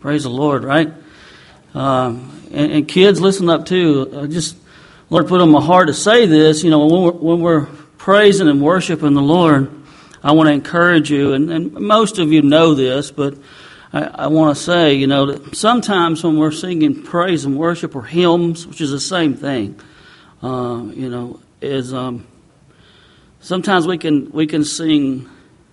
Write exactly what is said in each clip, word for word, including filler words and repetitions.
Praise the Lord, right? Um, and, and kids, listen up too. I just, Lord put on my heart to say this. You know, when we're, when we're praising and worshiping the Lord, I want to encourage you, and, and most of you know this, but I, I want to say, you know, that sometimes when we're singing praise and worship or hymns, which is the same thing, uh, you know, is um, sometimes we can we can sing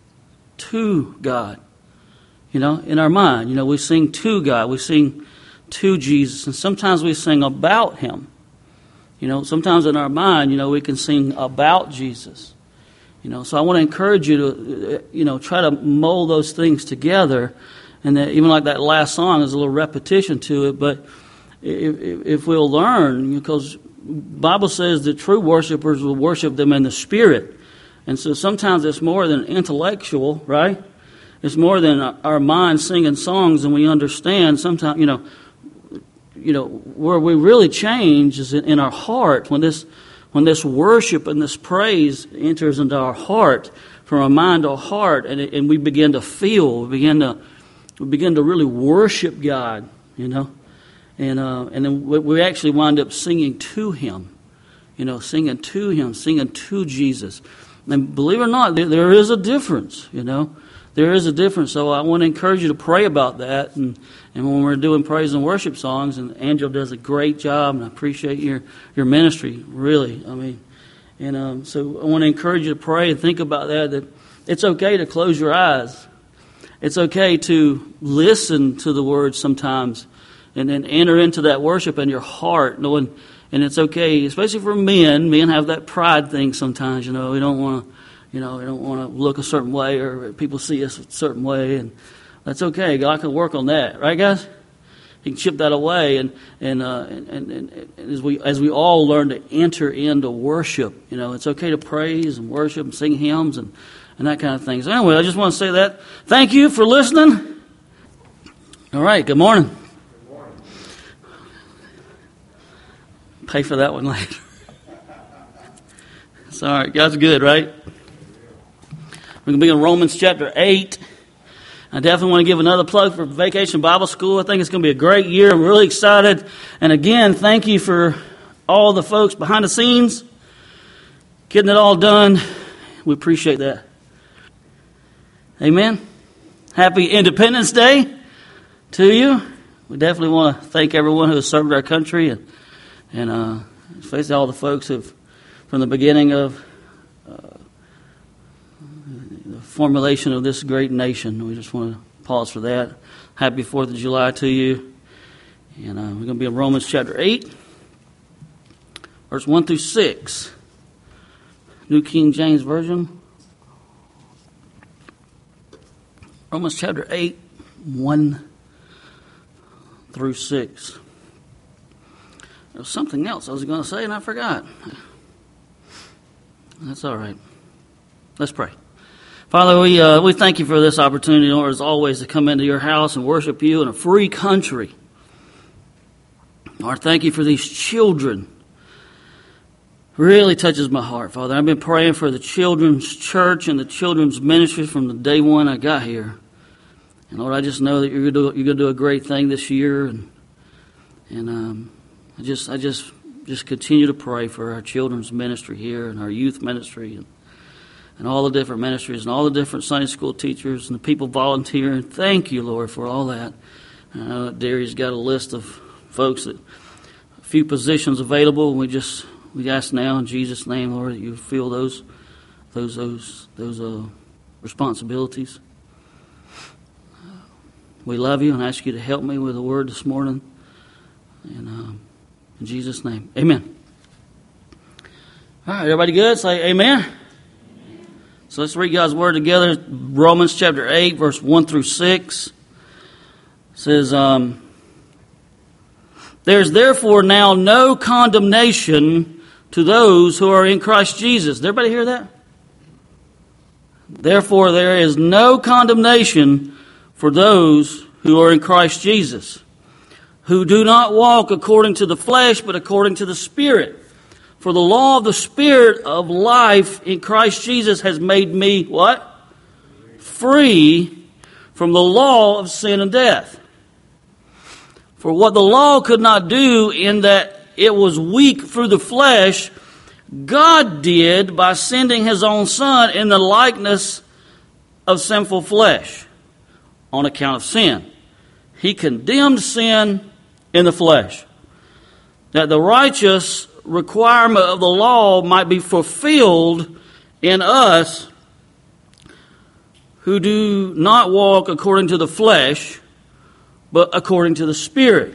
to God, you know, in our mind. You know, we sing to God, we sing to Jesus, and sometimes we sing about Him. You know, sometimes in our mind, you know, we can sing about Jesus. You know, so I want to encourage you to, you know, try to mold those things together. And that even like that last song, there's a little repetition to it. But if, if we'll learn, because Bible says that true worshipers will worship them in the Spirit. And so sometimes it's more than intellectual, right? It's more than our mind singing songs and we understand. Sometimes, you know, you know, where we really change is in our heart. When this when this worship and this praise enters into our heart, from our mind to our heart, and, it, and we begin to feel, we begin to we begin to really worship God, you know, and uh, and then we, we actually wind up singing to Him, you know, singing to Him, singing to Jesus. And believe it or not, there, there is a difference, you know. There is a difference, so I want to encourage you to pray about that. And, and when we're doing praise and worship songs, and Angel does a great job, and I appreciate your, your ministry, really. I mean, and um, so I want to encourage you to pray and think about that, that it's okay to close your eyes. It's okay to listen to the words sometimes and then enter into that worship in your heart, knowing, and it's okay, especially for men. Men have that pride thing sometimes, you know, we don't want to. You know, we don't want to look a certain way or people see us a certain way, and that's okay. God can work on that, right, guys? He can chip that away, and and, uh, and, and, and as we as we all learn to enter into worship, you know, it's okay to praise and worship and sing hymns and, and that kind of thing. So anyway, I just want to say that. Thank you for listening. All right, good morning. Good morning. Pay for that one later. It's all right. God's good, right? We're going to be in Romans chapter eight. I definitely want to give another plug for Vacation Bible School. I think it's going to be a great year. I'm really excited. And again, thank you for all the folks behind the scenes getting it all done. We appreciate that. Amen. Happy Independence Day to you. We definitely want to thank everyone who has served our country, and, and uh, especially all the folks who have, from the beginning of formulation of this great nation. We just want to pause for that. Happy fourth of July to you. And uh, we're going to be in Romans chapter eight, verse one through six. New King James Version. Romans chapter eight, one through six. There was something else I was going to say and I forgot. That's all right. Let's pray. Father, we uh, we thank you for this opportunity, Lord, as always, to come into your house and worship you in a free country. Lord, thank you for these children. Really touches my heart, Father. I've been praying for the children's church and the children's ministry from the day one I got here. And Lord, I just know that you're going to do, you're going to do a great thing this year, and and um, I just I just just continue to pray for our children's ministry here and our youth ministry and. and all the different ministries and all the different Sunday school teachers and the people volunteering. Thank you, Lord, for all that. I know that Darius got a list of folks, that a few positions available. We just we ask now in Jesus' name, Lord, that you fill those those those those uh, responsibilities. We love you and ask you to help me with the word this morning. And um, in Jesus' name, amen. All right, everybody good? Say amen. So let's read God's word together. Romans chapter eight, verse one through six. It says, um, there's therefore now no condemnation to those who are in Christ Jesus. Did everybody hear that? Therefore there is no condemnation for those who are in Christ Jesus, who do not walk according to the flesh, but according to the Spirit. For the law of the Spirit of life in Christ Jesus has made me, what? Free from the law of sin and death. For what the law could not do in that it was weak through the flesh, God did by sending his own Son in the likeness of sinful flesh on account of sin. He condemned sin in the flesh, that the righteous requirement of the law might be fulfilled in us who do not walk according to the flesh, but according to the Spirit.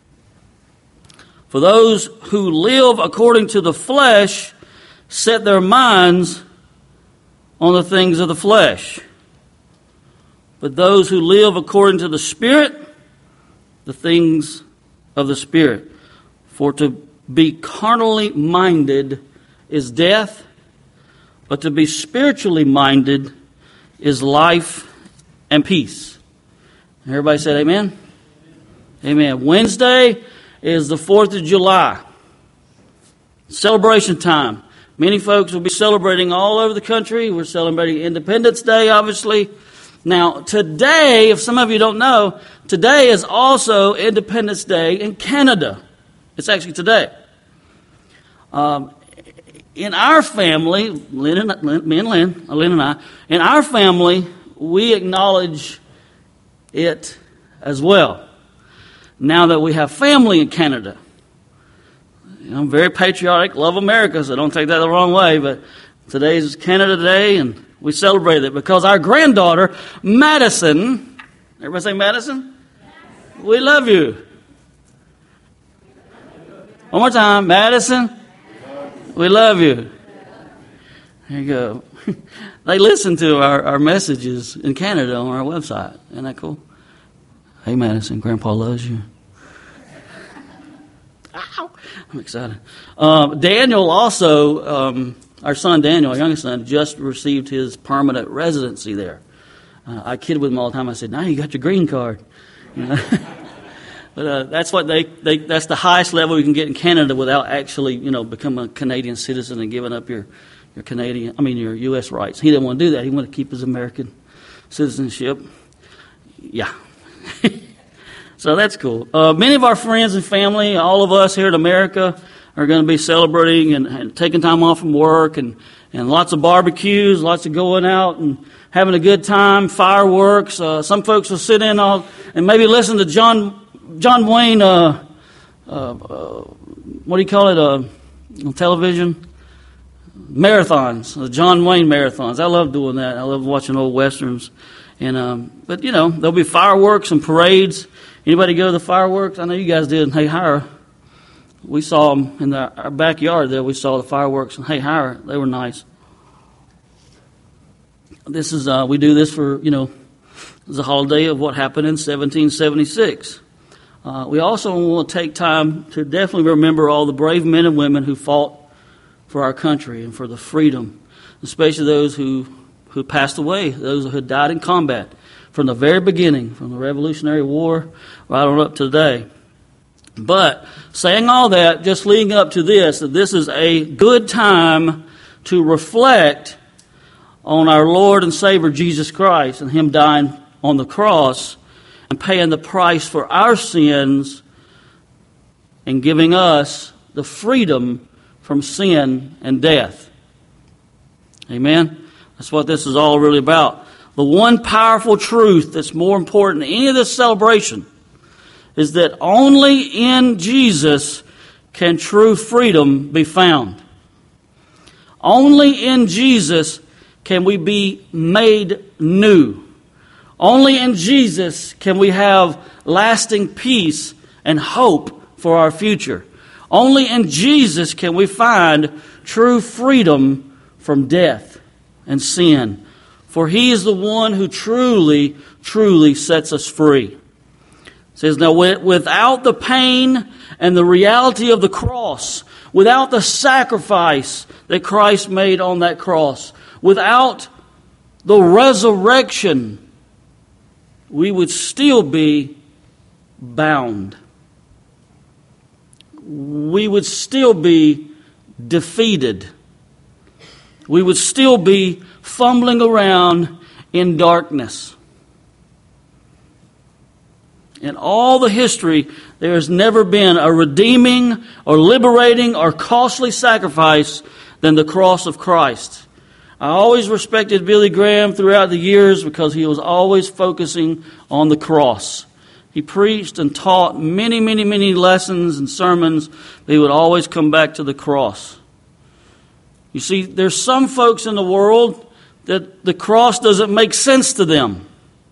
For those who live according to the flesh set their minds on the things of the flesh. But those who live according to the Spirit, the things of the Spirit. For to be carnally minded is death, but to be spiritually minded is life and peace. Everybody said amen? Amen. Wednesday is the fourth of July. Celebration time. Many folks will be celebrating all over the country. We're celebrating Independence Day, obviously. Now, today, if some of you don't know, today is also Independence Day in Canada. It's actually today. Um, in our family, Lynn and, Lynn, me and Lynn, Lynn and I, in our family, we acknowledge it as well. Now that we have family in Canada. You know, I'm very patriotic, love America, so don't take that the wrong way, but today's Canada Day, and we celebrate it because our granddaughter, Madison, everybody say Madison? Madison. We love you. One more time, Madison, we love you. There you go. They listen to our, our messages in Canada on our website. Isn't that cool? Hey, Madison, Grandpa loves you. Ow, I'm excited. Uh, Daniel also, um, our son Daniel, our youngest son, just received his permanent residency there. Uh, I kid with him all the time. I said, now you got your green card. You know? But uh, that's what they, they, that's the highest level you can get in Canada without actually, you know, becoming a Canadian citizen and giving up your, your Canadian, I mean, your U S rights. He didn't want to do that. He wanted to keep his American citizenship. Yeah. So that's cool. Uh, many of our friends and family, all of us here in America, are going to be celebrating and, and taking time off from work, and, and lots of barbecues, lots of going out and having a good time, fireworks. Uh, some folks will sit in all, and maybe listen to John John Wayne, uh, uh, uh, what do you call it, uh, on television? Marathons, the John Wayne marathons. I love doing that. I love watching old westerns. And um, but, you know, there'll be fireworks and parades. Anybody go to the fireworks? I know you guys did in Hayhire. We saw them in the, our backyard there. We saw the fireworks in Hayhire. They were nice. This is, uh, we do this for, you know, it's a holiday of what happened in seventeen seventy-six. Uh, we also want to take time to definitely remember all the brave men and women who fought for our country and for the freedom, especially those who, who passed away, those who had died in combat from the very beginning, from the Revolutionary War right on up to today. But saying all that, just leading up to this, that this is a good time to reflect on our Lord and Savior Jesus Christ and Him dying on the cross and paying the price for our sins and giving us the freedom from sin and death. Amen? That's what this is all really about. The one powerful truth that's more important than any of this celebration is that only in Jesus can true freedom be found. Only in Jesus can we be made new. Only in Jesus can we have lasting peace and hope for our future. Only in Jesus can we find true freedom from death and sin. For He is the one who truly, truly sets us free. It says, now without the pain and the reality of the cross, without the sacrifice that Christ made on that cross, without the resurrection, we would still be bound. We would still be defeated. We would still be fumbling around in darkness. In all the history, there has never been a redeeming or liberating or costly sacrifice than the cross of Christ. I always respected Billy Graham throughout the years because he was always focusing on the cross. He preached and taught many, many, many lessons and sermons, but he would always come back to the cross. You see, there's some folks in the world that the cross doesn't make sense to them.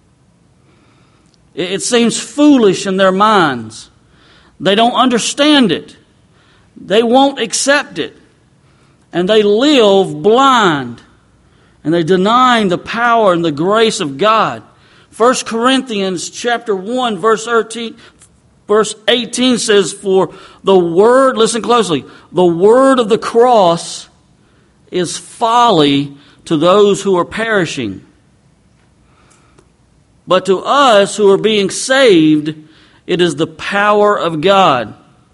It seems foolish in their minds. They don't understand it. They won't accept it. And they live blind. And they're denying the power and the grace of God. First Corinthians chapter one, verse thirteen, verse eighteen says, "For the word," listen closely, "the word of the cross is folly to those who are perishing. But to us who are being saved, it is the power of God."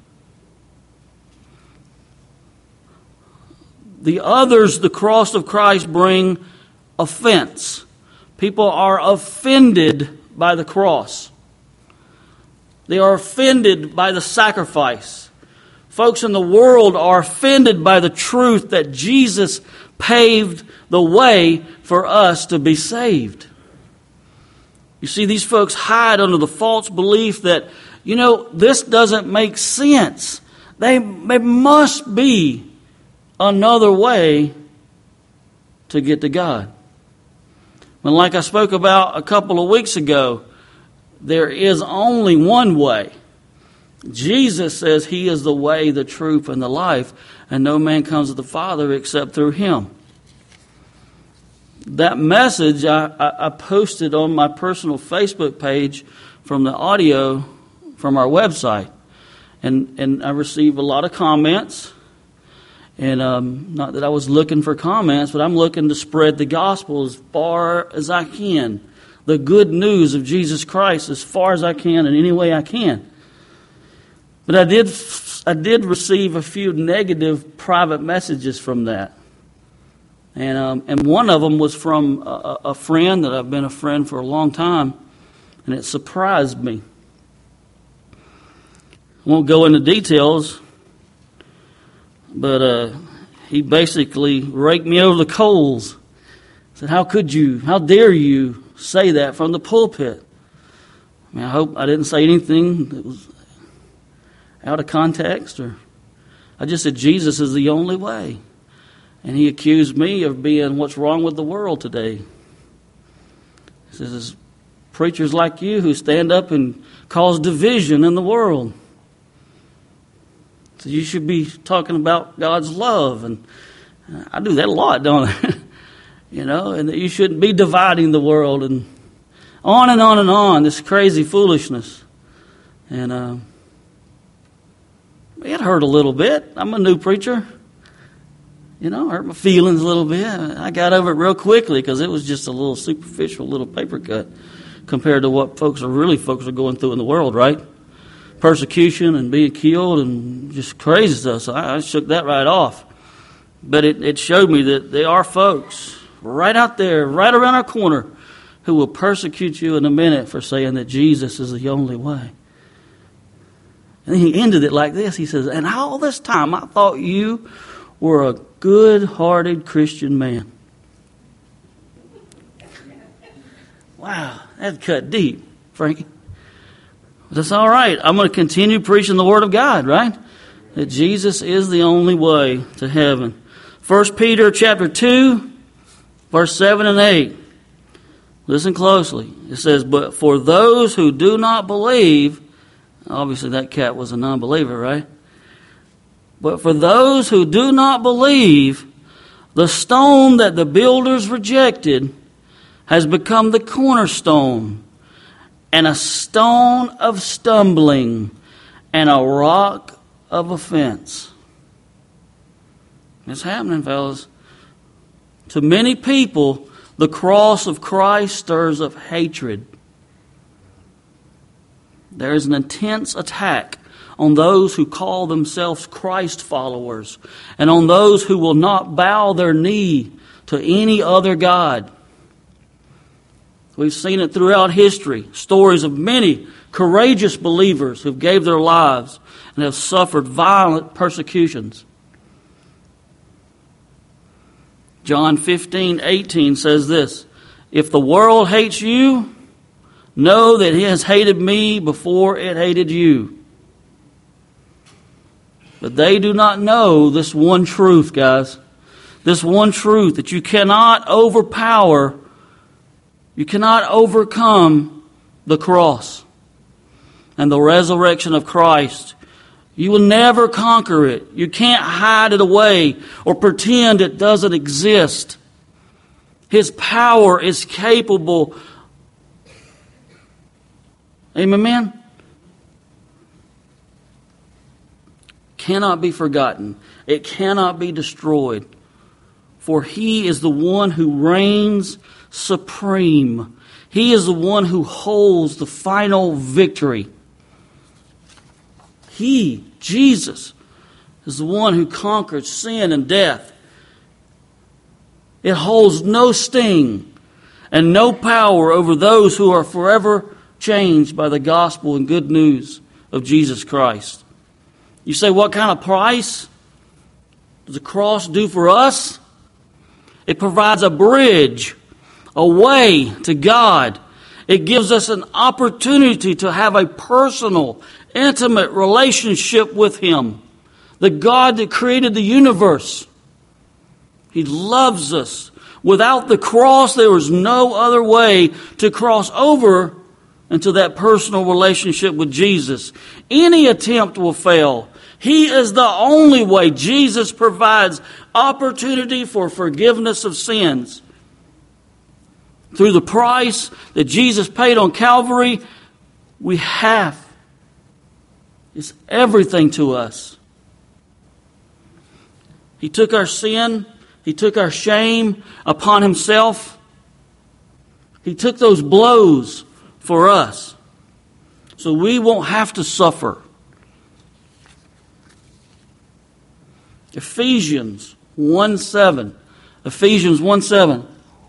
The others, the cross of Christ, bring offense. People are offended by the cross. They are offended by the sacrifice. Folks in the world are offended by the truth that Jesus paved the way for us to be saved. You see, these folks hide under the false belief that, you know, this doesn't make sense. They, there must be another way to get to God. When, like I spoke about a couple of weeks ago, there is only one way. Jesus says He is the way, the truth, and the life, and no man comes to the Father except through Him. That message I, I, I posted on my personal Facebook page from the audio from our website. And, and I received a lot of comments. And um, not that I was looking for comments, but I'm looking to spread the gospel as far as I can. The good news of Jesus Christ as far as I can in any way I can. But I did I did receive a few negative private messages from that. And um, and one of them was from a, a friend that I've been a friend for a long time. And it surprised me. I won't go into details. But uh, he basically raked me over the coals. Said, "How could you, how dare you say that from the pulpit?" I mean, I hope I didn't say anything that was out of context. Or I just said Jesus is the only way. And he accused me of being what's wrong with the world today. He says, "It's preachers like you who stand up and cause division in the world. So you should be talking about God's love." And I do that a lot, don't I? You know, and that you shouldn't be dividing the world, and on and on and on, this crazy foolishness. And uh, it hurt a little bit. I'm a new preacher. You know, hurt my feelings a little bit. I got over it real quickly because it was just a little superficial little paper cut compared to what folks are really folks are going through in the world, right? Persecution and being killed and just crazy stuff. So I, I shook that right off. But it, it showed me that there are folks right out there, right around our corner, who will persecute you in a minute for saying that Jesus is the only way. And he ended it like this. He says, "And all this time I thought you were a good-hearted Christian man." Wow, that cut deep, Frankie. That's all right. I'm going to continue preaching the Word of God, right? That Jesus is the only way to heaven. First Peter chapter two, verse seven and eight. Listen closely. It says, "But for those who do not believe," obviously that cat was a non-believer, right? "But for those who do not believe, the stone that the builders rejected has become the cornerstone, and a stone of stumbling, and a rock of offense." It's happening, fellas. To many people, the cross of Christ stirs up hatred. There is an intense attack on those who call themselves Christ followers, and on those who will not bow their knee to any other god. We've seen it throughout history. Stories of many courageous believers who gave their lives and have suffered violent persecutions. John fifteen eighteen says this, "If the world hates you, know that it has hated me before it hated you." But they do not know this one truth, guys. This one truth that you cannot overpower, you cannot overcome the cross and the resurrection of Christ. You will never conquer it. You can't hide it away or pretend it doesn't exist. His power is capable. Amen? Cannot be forgotten. It cannot be destroyed. For He is the one who reigns supreme. He is the one who holds the final victory. He, Jesus, is the one who conquered sin and death. It holds no sting and no power over those who are forever changed by the gospel and good news of Jesus Christ. You say, what kind of price does the cross do for us? It provides a bridge, a way to God. It gives us an opportunity to have a personal, intimate relationship with Him, the God that created the universe. He loves us. Without the cross, there was no other way to cross over into that personal relationship with Jesus. Any attempt will fail. He is the only way. Jesus provides opportunity for forgiveness of sins. Through the price that Jesus paid on Calvary, we have. It's everything to us. He took our sin. He took our shame upon Himself. He took those blows for us, so we won't have to suffer. Ephesians one seven. Ephesians one seven.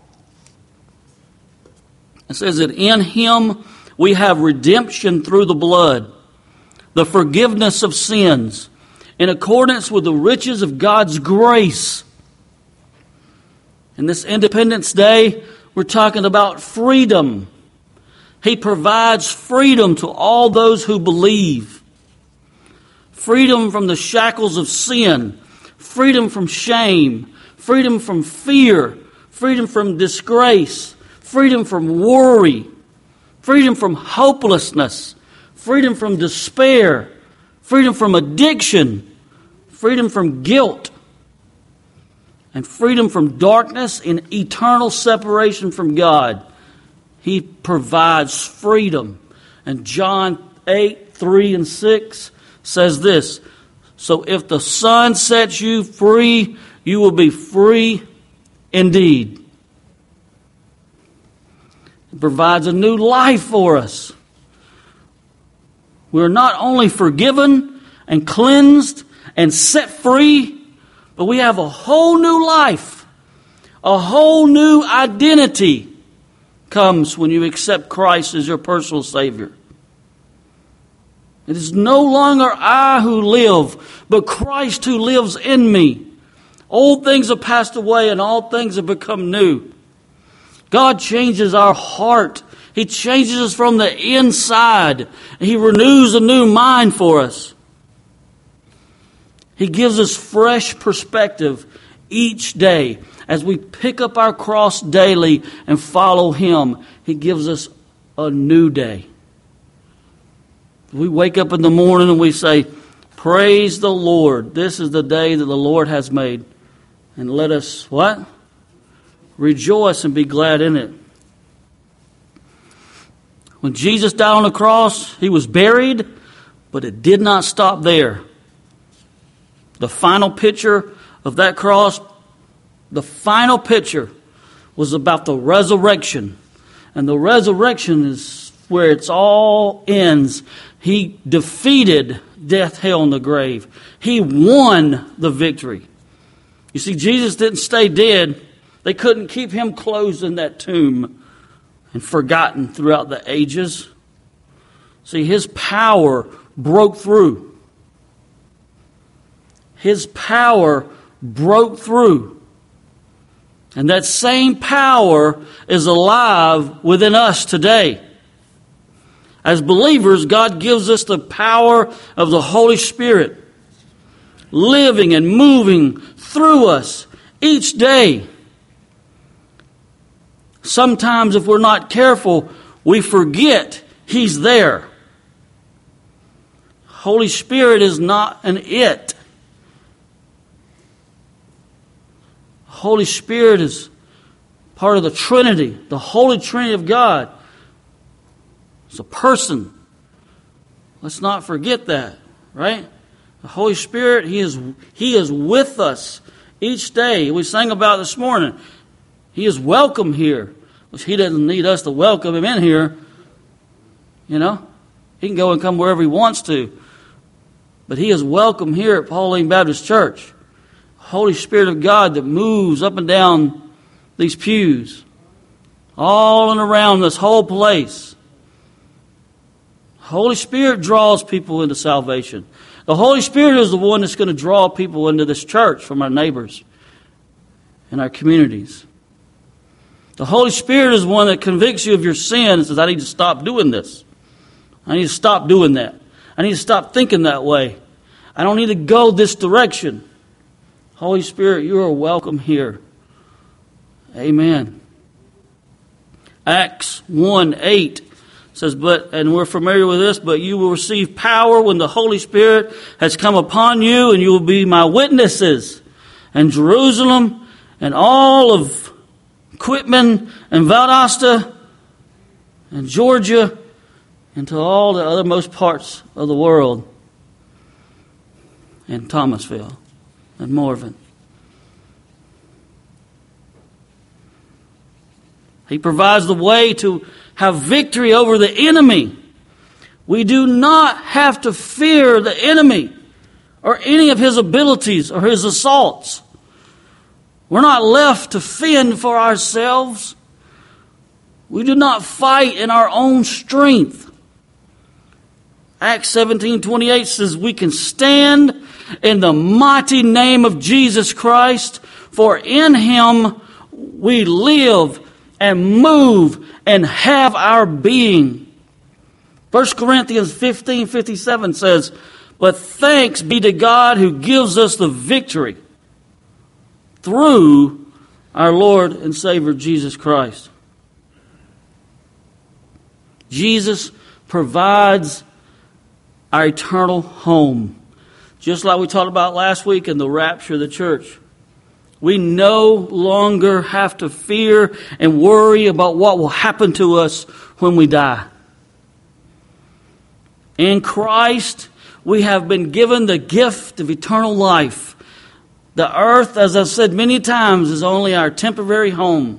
It says that in Him we have redemption through the blood, the forgiveness of sins, in accordance with the riches of God's grace. In this Independence Day, we're talking about freedom. He provides freedom to all those who believe. Freedom from the shackles of sin. Freedom from shame. Freedom from fear. Freedom from disgrace. Freedom from worry. Freedom from hopelessness. Freedom from despair. Freedom from addiction. Freedom from guilt. And freedom from darkness and eternal separation from God. He provides freedom. And John eight, three and six says this, "So if the Son sets you free, you will be free indeed." It provides a new life for us. We're not only forgiven and cleansed and set free, but we have a whole new life. A whole new identity comes when you accept Christ as your personal Savior. It is no longer I who live, but Christ who lives in me. Old things have passed away and all things have become new. God changes our heart. He changes us from the inside. He renews a new mind for us. He gives us fresh perspective each day. As we pick up our cross daily and follow Him, He gives us a new day. We wake up in the morning and we say, "Praise the Lord. This is the day that the Lord has made. And let us," what? "Rejoice and be glad in it." When Jesus died on the cross, He was buried, but it did not stop there. The final picture of that cross, the final picture was about the resurrection. And the resurrection is where it's all ends. He defeated death, hell, and the grave. He won the victory. You see, Jesus didn't stay dead. They couldn't keep Him closed in that tomb. and forgotten throughout the ages. See, His power broke through. His power broke through. And that same power is alive within us today. As believers, God gives us the power of the Holy Spirit, living and moving through us each day. Sometimes if we're not careful, we forget He's there. Holy Spirit is not an it. Holy Spirit is part of the Trinity, the Holy Trinity of God. It's a person. Let's not forget that, right? The Holy Spirit, He is He is with us each day. We sang about this morning. He is welcome here. Which He doesn't need us to welcome Him in here. You know? He can go and come wherever He wants to. But He is welcome here at Pauline Baptist Church. Holy Spirit of God that moves up and down these pews. All and around this whole place. Holy Spirit draws people into salvation. The Holy Spirit is the one that's going to draw people into this church from our neighbors and our communities. The Holy Spirit is the one that convicts you of your sin and says, I need to stop doing this. I need to stop doing that. I need to stop thinking that way. I don't need to go this direction. Holy Spirit, you are welcome here. Amen. Acts one eight says, but, and we're familiar with this, but you will receive power when the Holy Spirit has come upon you, and you will be my witnesses in Jerusalem and all of Quitman and Valdosta and Georgia and to all the othermost parts of the world, and Thomasville and Morven. He provides the way to have victory over the enemy. We do not have to fear the enemy or any of his abilities or his assaults. We're not left to fend for ourselves. We do not fight in our own strength. Acts seventeen twenty-eight says we can stand in the mighty name of Jesus Christ, for in Him we live and move and have our being. First Corinthians fifteen fifty-seven says, but thanks be to God who gives us the victory through our Lord and Savior Jesus Christ. Jesus provides our eternal home. Just like we talked about last week in the rapture of the church. We no longer have to fear and worry about what will happen to us when we die. In Christ, we have been given the gift of eternal life. The earth, as I've said many times, is only our temporary home.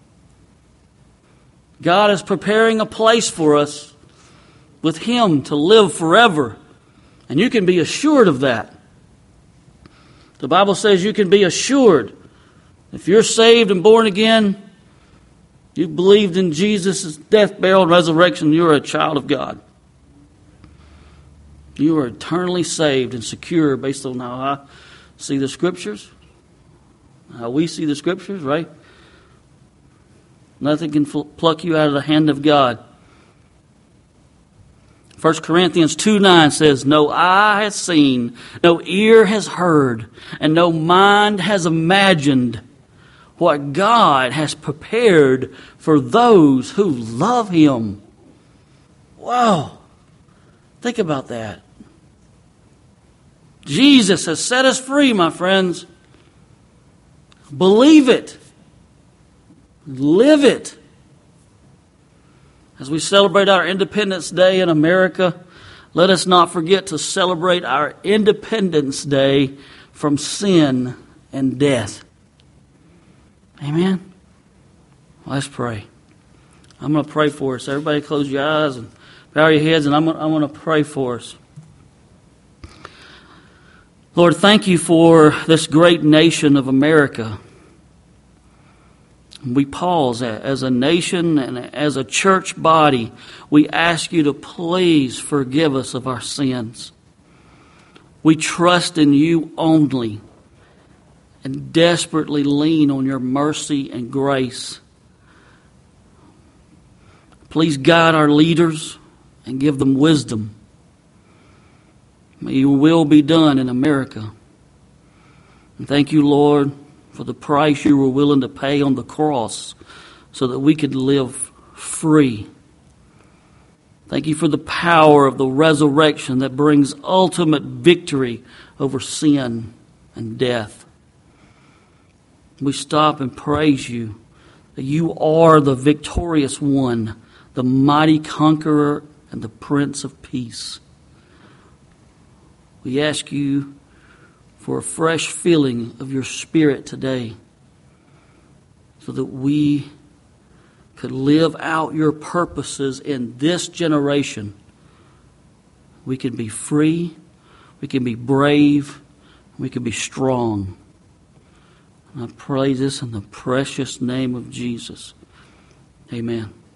God is preparing a place for us with Him to live forever. And you can be assured of that. The Bible says you can be assured. If you're saved and born again, you believed in Jesus' death, burial, and resurrection, you're a child of God. You are eternally saved and secure based on how I see the Scriptures, how we see the Scriptures, right? Nothing can pluck you out of the hand of God. First Corinthians two nine says, no eye has seen, no ear has heard, and no mind has imagined what God has prepared for those who love Him. Wow. Think about that. Jesus has set us free, my friends. Believe it. Live it. As we celebrate our Independence Day in America, let us not forget to celebrate our Independence Day from sin and death. Amen? Let's pray. I'm going to pray for us. Everybody close your eyes and bow your heads, and I'm going, I'm going to pray for us. Lord, thank you for this great nation of America. We pause as a nation and as a church body. We ask you to please forgive us of our sins. We trust in you only and desperately lean on your mercy and grace. Please guide our leaders and give them wisdom. May your will be done in America. And thank you, Lord, for the price you were willing to pay on the cross so that we could live free. Thank you for the power of the resurrection that brings ultimate victory over sin and death. We stop and praise you that you are the victorious one, the mighty conqueror and the Prince of Peace. We ask you for a fresh filling of your Spirit today so that we could live out your purposes in this generation. We can be free, we can be brave, we can be strong. And I pray this in the precious name of Jesus. Amen.